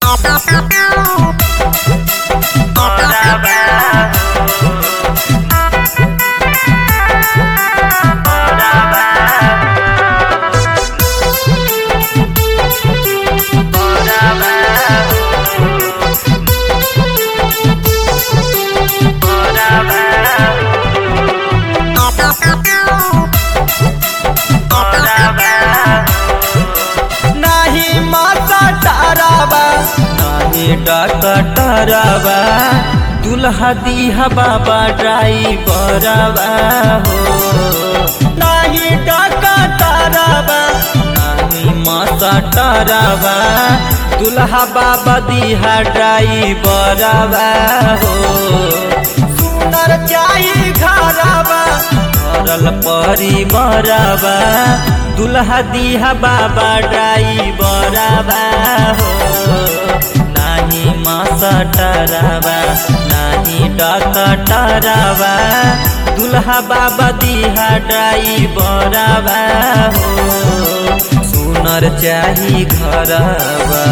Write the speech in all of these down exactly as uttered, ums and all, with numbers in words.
डकटरवा दुल्हा दिहा बाबा ड्राइवरवा हो नहीं डकटरवा नहीं मसटरवा दुल्हा बाबा दिहा ड्राइवरवा हो सुनर जाई घरवा भरल परिवारवा दुल्हा दिहा बाबा ड्राइवरवा हो नहीं मसटरवा नहीं डकटरवा दुल्हा बाबा दिहा ड्राइवरवा हो सुनर चाही घरवा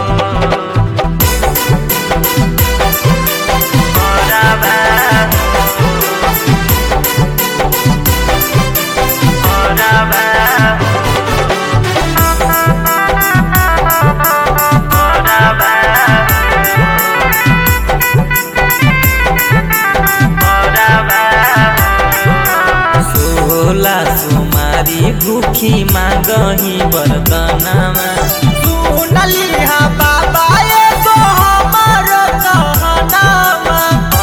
सुमारी भूखी मांगही बरदनमा सुनलिहा बाबा एगो हमर कहनामा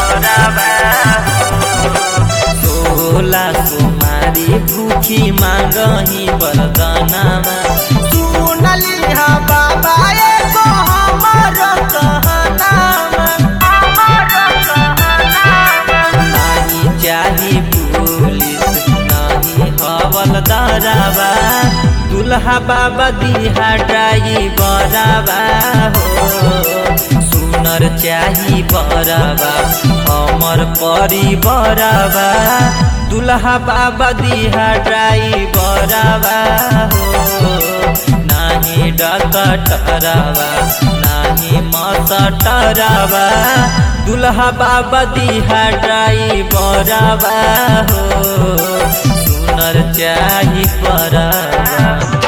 सोला सुमारी भूखी मांगही बरदनमा सुनलिहा बाबा एगो हमर कहनामा नहीं चाही दरवा दुल्हा बाबा दिहा ड्राइवरवा हो सुनर चाही बरवा हमर परिवारवा दुल्हा बाबा दिहा ड्राइवरवा हो नहीं डकटरवा नहीं मसटरवा दुल्हा बाबा दिहा ड्राइवरवा हो सुनर चाही परवा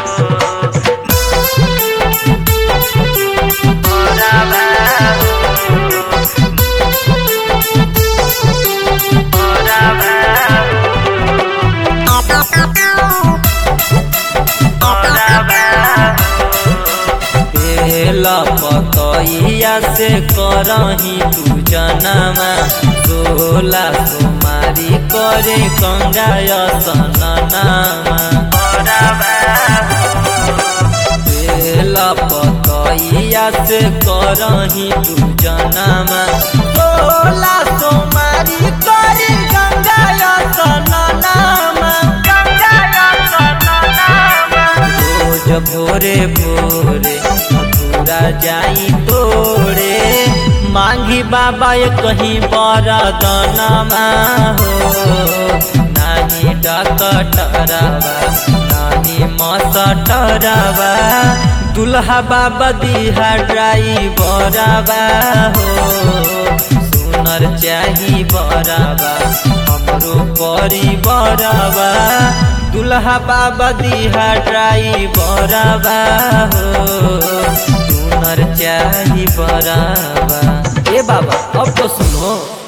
पतैया से करही पूजनमा सोला सुमारी करे गंगाय सननामा बेला पतैया से करही पूजनमा सोला सुमारी करे गंगाय सननामा रोज भोरे भोरे जाई तोड़े मांगी बाबा ये कहीं बरदनमा हो नहीं डकटरवा नहीं मसटरवा दुल्हा बाबा दिहा ड्राइवरवा हो सुनर चाही बरवा हमरो परिवारवा दुल्हा बाबा दिहा ड्राइवरवा हो सुनर चाही बरवा। ए बाबा अब तो सुनो।